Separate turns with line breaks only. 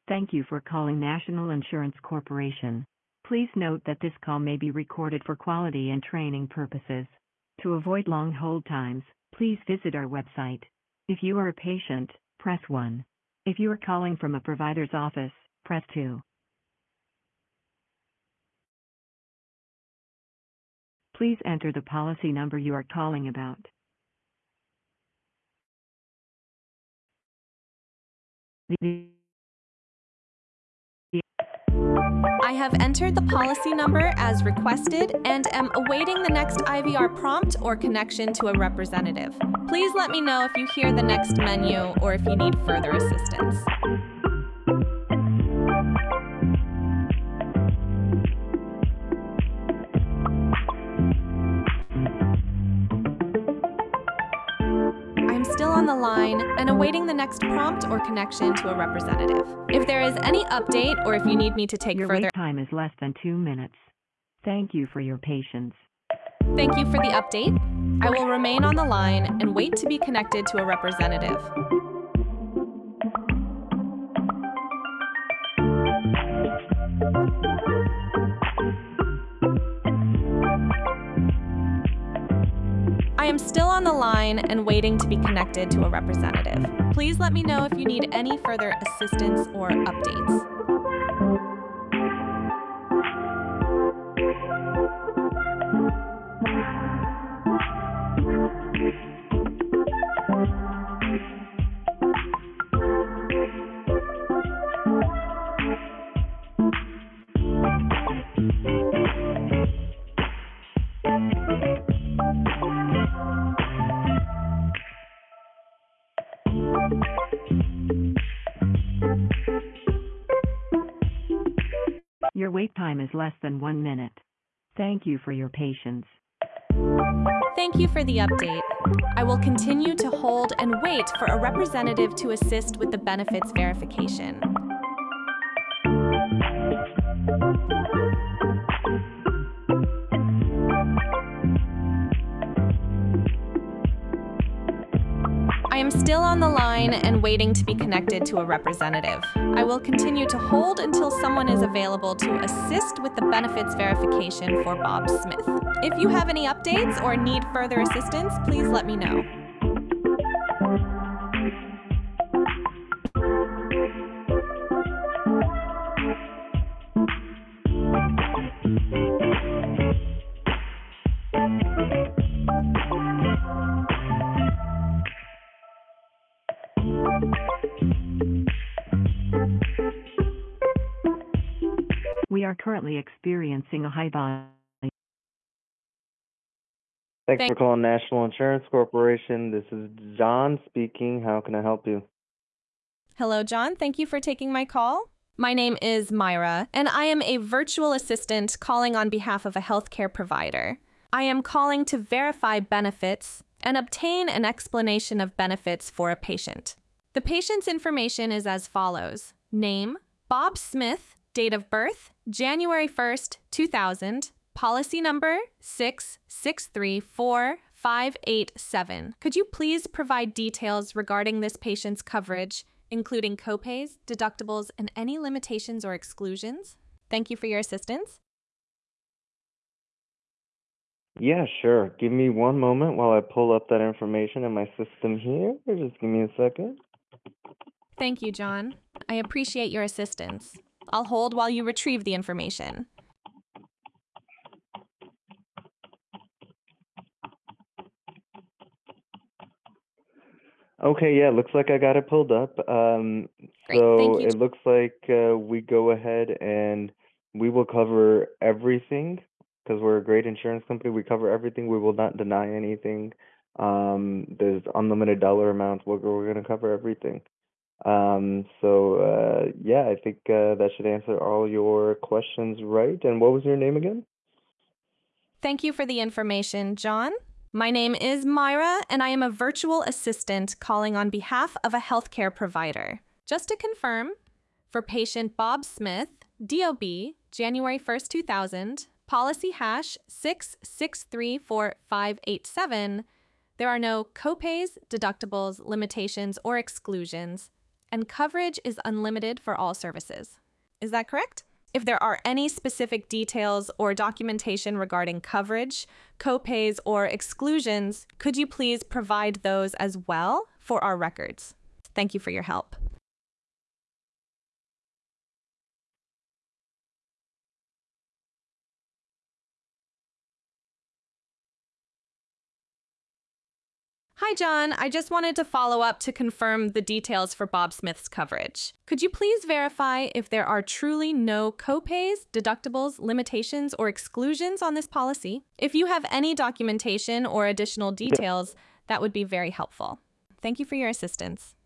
Thank you for calling National Insurance Corporation. Please note that this call may be recorded for quality and training purposes. To avoid long hold times, please visit our website. If you are a patient, press 1. If you are calling from a provider's office, press 2. Please enter the policy number you are calling about. The
I have entered the policy number as requested and am awaiting the next IVR prompt or connection to a representative. Please let me know if you hear the next menu or if you need further assistance. I'm still on the line and awaiting the next prompt or connection to a representative. If there is any update or if you need me to take
Your
further...
wait time is less than 2 minutes. Thank you for your patience.
Thank you for the update. I will remain on the line and wait to be connected to a representative. I am still on the line and waiting to be connected to a representative. Please let me know if you need any further assistance or updates.
Your wait time is less than 1 minute. Thank you for your patience.
Thank you for the update. I will continue to hold and wait for a representative to assist with the benefits verification. I am still on the line and waiting to be connected to a representative. I will continue to hold until someone is available to assist with the benefits verification for Bob Smith. If you have any updates or need further assistance, please let me know.
We are currently experiencing a high volume.
Thanks for calling National Insurance Corporation. This is John speaking. How can I help you?
Hello, John. Thank you for taking my call. My name is Myra, and I am a virtual assistant calling on behalf of a healthcare provider. I am calling to verify benefits and obtain an explanation of benefits for a patient. The patient's information is as follows. Name, Bob Smith, date of birth, January 1st, 2000, policy number 6634587. Could you please provide details regarding this patient's coverage, including copays, deductibles, and any limitations or exclusions? Thank you for your assistance.
Yeah, sure. Give me one moment while I pull up that information in my system here. Just give me a second.
Thank you, John. I appreciate your assistance. I'll hold while you retrieve the information.
Okay, yeah, looks like I got it pulled up.
Great,
So
thank you.
it looks like we go ahead and we will cover everything because we're a great insurance company. We cover everything. We will not deny anything. There's unlimited dollar amounts. We're going to cover everything. Yeah, I think that should answer all your questions, right? And what was your name again?
Thank you for the information, John. My name is Myra, and I am a virtual assistant calling on behalf of a healthcare provider. Just to confirm, for patient Bob Smith, DOB, January 1st, 2000, policy hash 6634587, there are no copays, deductibles, limitations, or exclusions. and coverage is unlimited for all services. Is that correct? If there are any specific details or documentation regarding coverage, copays, or exclusions, could you please provide those as well for our records? Thank you for your help. Hi, John. I just wanted to follow up to confirm the details for Bob Smith's coverage. Could you please verify if there are truly no copays, deductibles, limitations, or exclusions on this policy? If you have any documentation or additional details, that would be very helpful. Thank you for your assistance.